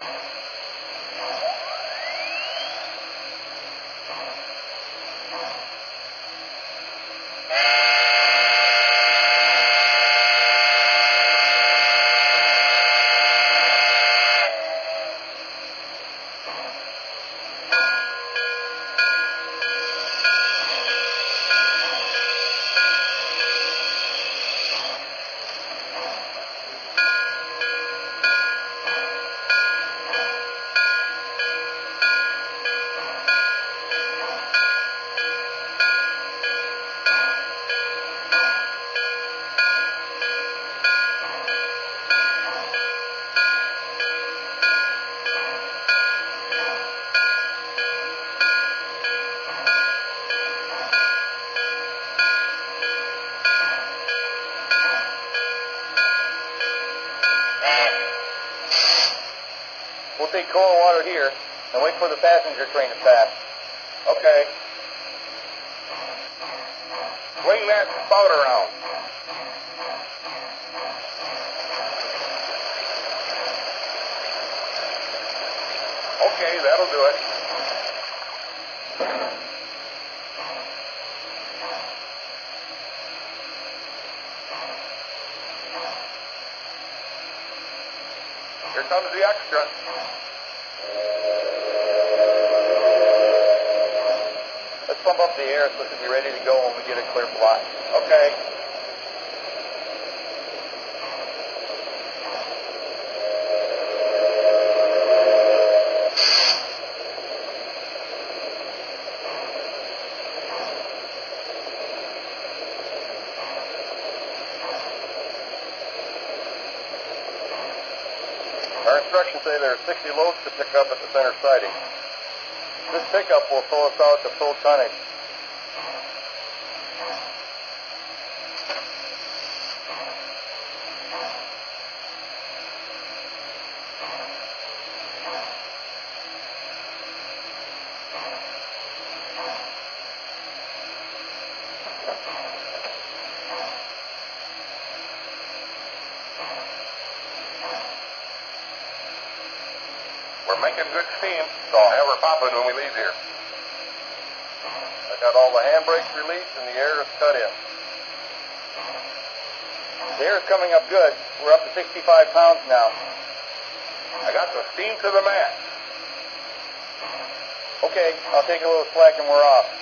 We'll take cold water here and wait for the passenger train to pass. Okay. Swing that spout around. Okay, that'll do it. Here comes the extra. Let's pump up the air so it can be ready to go when we get a clear fly. Okay. Our instructions say there are 60 loads to pick up at the center siding. This pickup will tow us out to full tonnage. We're making good steam, so I'll have her popping when we leave here. I got all the handbrakes released and the air is cut in. The air is coming up good. We're up to 65 pounds now. I got the steam to the max. Okay, I'll take a little slack and we're off.